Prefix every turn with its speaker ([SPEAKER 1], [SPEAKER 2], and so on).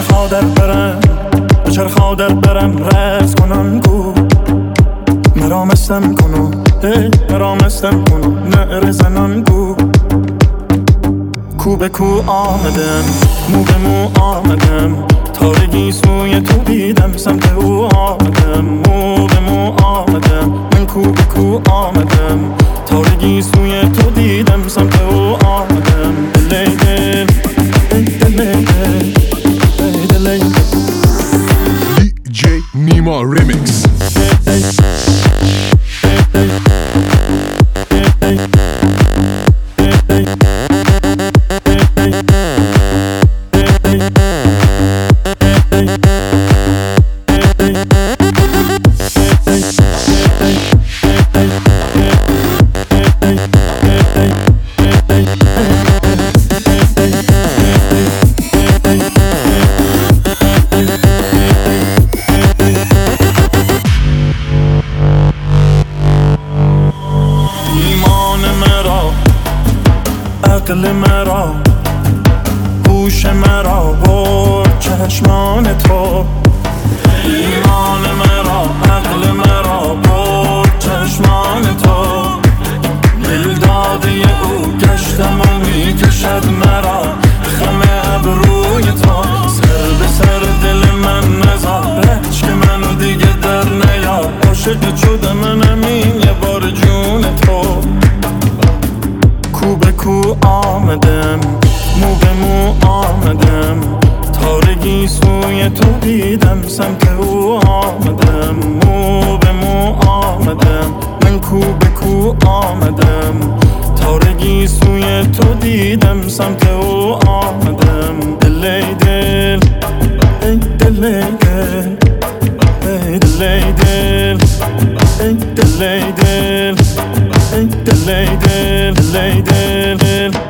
[SPEAKER 1] چرخا در برم رز کنن گو مرا مستم کنو مرا مستم کنو نعره زنن گو کو به کو آمدم مو به مو آمدم تارگی سوی تو دیدم سمت او آمدم مو به مو آمدم من کو به کو آمدم تارگی سوی تو دیدم سمت او آمدم دلی دل دلی دل دلی
[SPEAKER 2] DJ Nima Remix.
[SPEAKER 1] عقل مرا گوش مرا برد چشمان تو ایمان مرا عقل مرا برد چشمان تو دل داده او گشتم و میکشد مرا خم ابروی تو سر به سر دل من نزار که منو دیگه در نیار عاشق شده منم این یه بار جون تو کو به کو آمدم مو به مو آمدم تارگی سوی تو دیدم سمت او آمدم مو به مو آمدم من کو به کو آمدم تارگی سوی تو دیدم سمت او آمدم دلی دل دلی دل دلی دل دلی دل دلی دل دلی دل